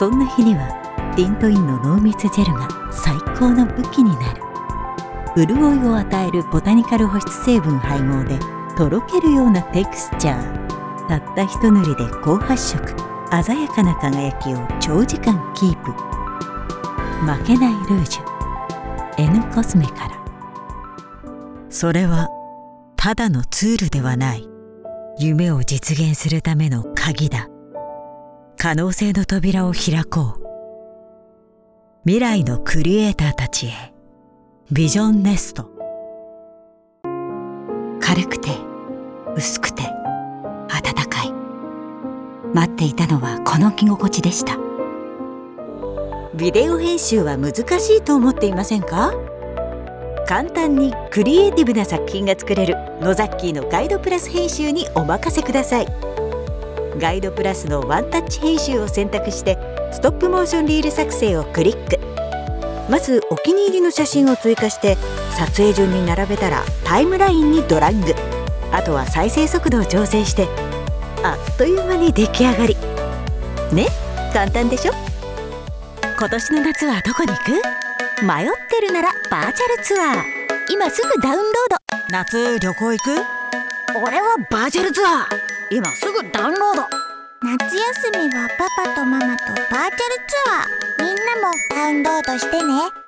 そんな日にはティントインの濃密ジェルが最高の武器になる。潤いを与えるボタニカル保湿成分配合でとろけるようなテクスチャー。たった一塗りで高発色、鮮やかな輝きを長時間キープ。負けないルージュ N コスメから。それはただのツールではない、夢を実現するための鍵だ。可能性の扉を開こう。未来のクリエイターたちへ。ビジョンネスト。軽くて薄くて暖かい。待っていたのはこの着心地でした。ビデオ編集は難しいと思っていませんか？簡単にクリエイティブな作品が作れるノザッキーのガイドプラス編集にお任せください。ガイドプラスのワンタッチ編集を選択してストップモーションリール作成をクリック。まずお気に入りの写真を追加して撮影順に並べたらタイムラインにドラッグ。あとは再生速度を調整してあっという間に出来上がりね。簡単でしょ。今年の夏はどこに行く？迷ってるならバーチャルツアー、今すぐダウンロード。夏旅行行く？俺はバーチャルツアー、今すぐダウンロード。 夏休みはパパとママとバーチャルツアー、みんなもダウンロードしてね。